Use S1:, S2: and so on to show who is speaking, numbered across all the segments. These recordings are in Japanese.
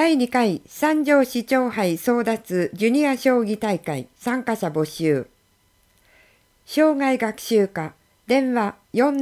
S1: 第2回三条市長杯争奪ジュニア将棋大会参加者募集。生涯学習課電話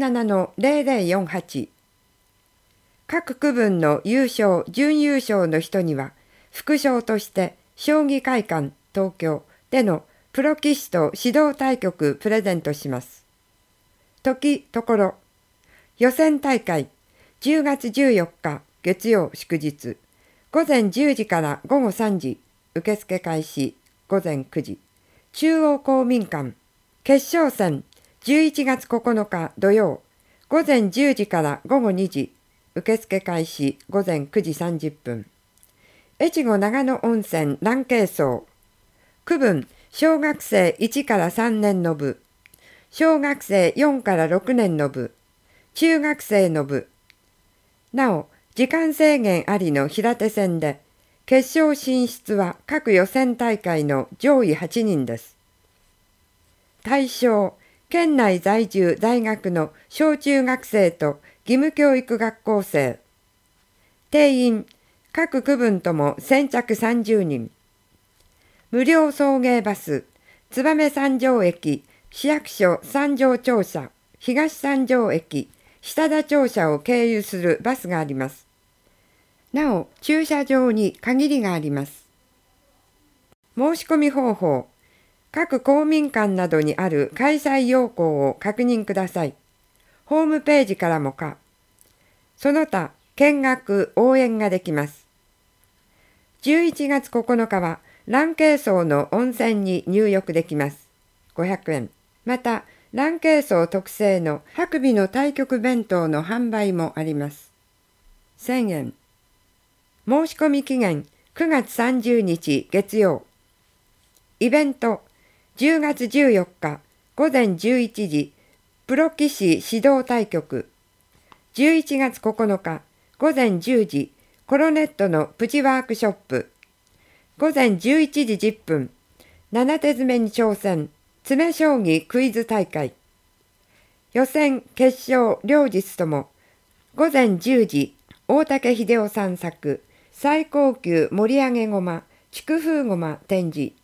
S1: 47-0048。各区分の優勝・準優勝の人には、副賞として将棋会館東京でのプロ棋士と指導対局プレゼントします。時・ところ。予選大会10月14日月曜祝日。午前10時から午後3時、受付開始午前9時。中央公民館。決勝戦11月9日土曜。午前10時から午後2時。受付開始午前9時30分。越後長野温泉蘭渓荘。区分小学生1から3年の部。小学生4から6年の部。中学生の部。なお、時間制限ありの平手戦で、決勝進出は各予選大会の上位8人です。対象、県内在住大学の小中学生と義務教育学校生。定員、各区分とも先着30人。無料送迎バス、燕三条駅、市役所三条庁舎、東三条駅、下田庁舎を経由するバスがあります。なお、駐車場に限りがあります。申し込み方法。各公民館などにある開催要項を確認ください。ホームページからもか。その他、見学・応援ができます。11月9日は、蘭渓荘の温泉に入浴できます。500円。また、蘭渓荘特製の白尾の対局弁当の販売もあります。1000円。申し込み期限9月30日月曜。イベント10月14日午前11時プロ棋士指導対局。11月9日午前10時コロネットのプチワークショップ。午前11時10分7手詰めに挑戦詰将棋クイズ大会。予選決勝両日とも午前10時大竹秀夫さん作最高級盛り上げ駒、竹風駒展示。